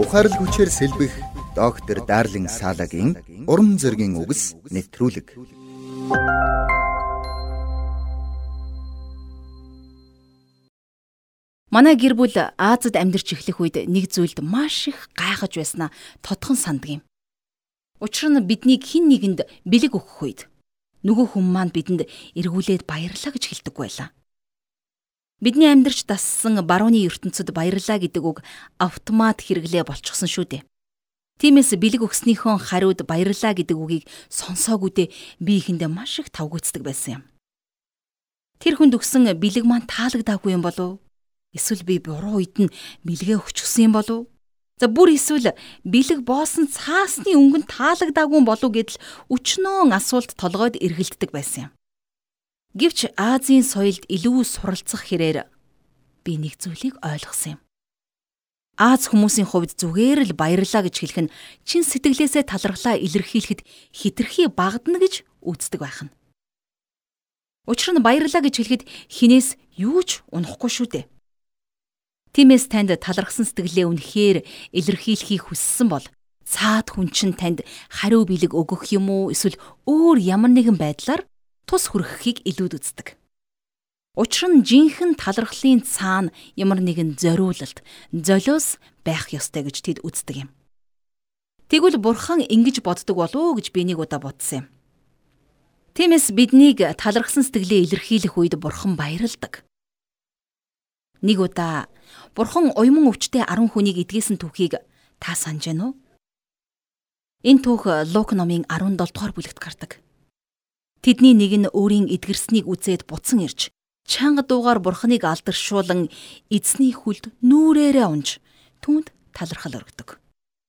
Ухаарл хүчээр сэлбэх доктор Дарлин Салагийн уран зөгийн үгс нэвтрүүлэг. Манай гэр бүл Азад амьдарч эхлэх үед нэг зүйлд маш их гайхаж байснаа тодхон санддаг юм. Учир нь биднийг хэн нэгэнд бэлэг өгөх үед нөгөө хүн маань бидэнд эргүүлээд баярлаа гэж хэлдэггүй байлаа. Бидний амьдарч дассан барууны ертөнцид баярлаа гэдэг үг автомат хэрэглээ болчихсон шүү дээ. Тиймээс бэлэг өгснийхөө хариуд баярлаа гэдэг үгийг сонсоогүйдээ би ихэндээ маш их тавгүйцдэг байсан юм. Тэр хүнд өгсөн бэлэг маань таалагдаагүй юм болов? Эсвэл би буруу үед нь бэлгээ өгчихсөн юм болов? За бүр эсвэл бэлэг боосон цаасны өнгөнд таалагдаагүй болов гэдэл өчнөө асуулт толгойд эргэлддэг байсан юм. Гэвч Азийн соёлд илүү суралцах хэрээр би нэг зүйлийг ойлгосон юм. Аз хүмүүсийн хувьд зүгээр л баярлаа гэж хэлэх нь чин сэтгэлээсээ талархлаа илэрхийлэхэд хэтэрхий багдана гэж үздэг байх нь. Учир нь баярлаа гэж хэлэхэд хинээс юу ч унахгүй шүү дээ. Тиймээс танд талархсан сэтгэлээ үнэхээр илэрхийлэхийг хүссэн бол цаад хүн чинь танд хариу бэлэг өгөх юм уу эсвэл өөр ямар нэгэн байдлаар тус хүргэхийг илүүд үздэг. Учир нь жинхэнэ талархлын цаана ямар нэгэн зориулалт, золиос байх ёстой гэж тэд үздэг юм. Тэгвэл бурхан ингэж боддог болов уу гэж би нэг удаа бодсон юм. Тиймээс биднийг талархсан сэтгэлээ илэрхийлэх үед бурхан баярлдаг. Нэг удаа бурхан уйман өвчтэй 10 хүнийг эдгээсэн түүхийг та санаж байна уу? Энэ түүх Лук номын 17 дугаар бүлэгт гардаг. Тэдний нэг нь өөрийн эдгэрснийг үзээд буцан ирж, чанга дуугаар бурханыг алдаршуулан эзний хүлд нүрээрээ унж түүнд талархал өргөдөг.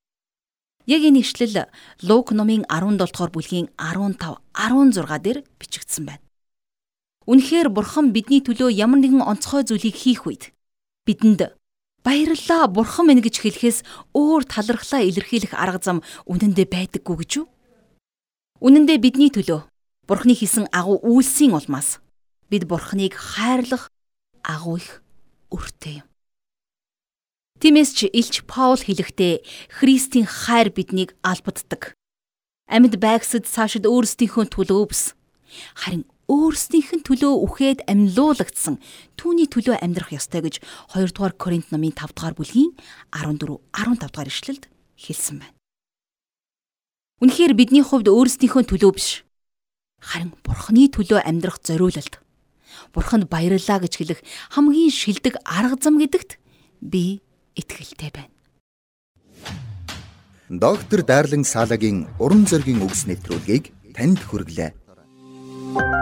Яг энэ ишлэл Лук номын 17 дугаар бүлгийн 15, 16 дээр бичигдсэн байна. Үнэхээр бурхан бидний төлөө ямар нэгэн онцгой зүйлийг хийх үед бидэнд баярлалаа бурхан минь гэж хэлэхээс өөр талархлаа илэрхийлэх арга зам үнэндээ байдаггүй гэж үү? Үнэндээ бидний төлөө бурханы хийсэн агуу үйлсийн улмаас бид бурханыг хайрлах агуу их өртөө юм. Тиймээс ч Илч Паул хэлэхдээ Христийн хайр биднийг албаддаг. Амьд байгсад цаашид өөрсдийнхөө төлөө өвс. Харин өөрсдийнх нь төлөө үхээд амьлуулагдсан түүний төлөө амьдрах ёстой гэж 2 дугаар Коринт номын 5 дугаар бүлгийн 14, 15 дугаар ишлэлд хэлсэн байна. Үнэхээр бидний хувьд өөрсдийнхөө төлөө биш, харин бурханы төлөө амьдрах зориулалт, бурханд баярлалаа гэж хэлэх хамгийн шилдэг арга зам гэдэгт би итгэлтэй байна. Доктор Дарлин Салагийн уран зөгийн үгс нэвтрүүлгийг танд хүргэлээ.